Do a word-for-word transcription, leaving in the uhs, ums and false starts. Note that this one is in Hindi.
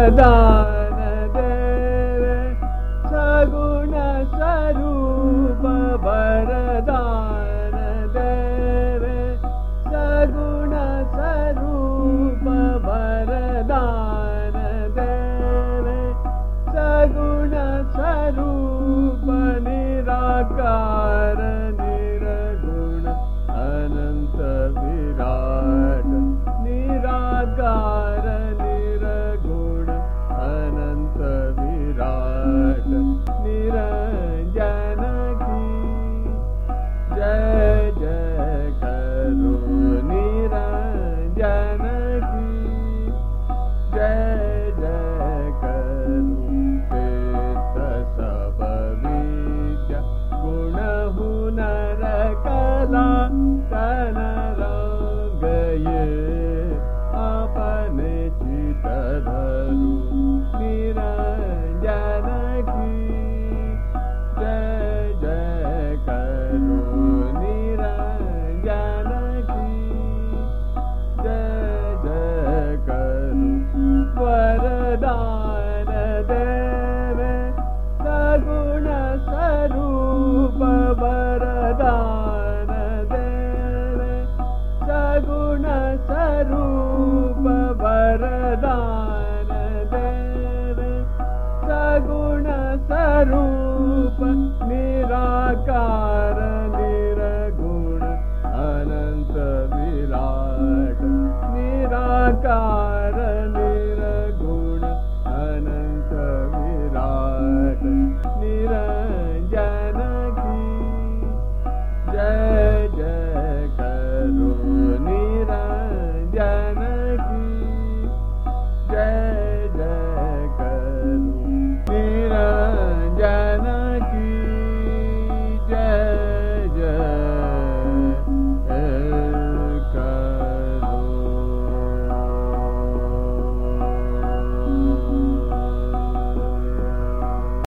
वरदान देवे सगुण स्वरूप वरदान देवे सगुण स्वरूप वरदान देवे सगुण स्वरूप निराकार निर्गुण अनंत विराट निराकार निर्गुण अनंत विराट निरंजन की जय जय करो निरंजन की जय जय करो पेत सब विद्या गुण हुनर कला तन रंग ये अपने चित धरु निरंजन की जय जय करो निरंजन की जय जय करो वरदान देवे सगुण स्वरूप वरदान देवे सगुण स्वरूप वरदान देवे सगुण स्वरूप निराकार निर्गुण अनंत विराट निराकार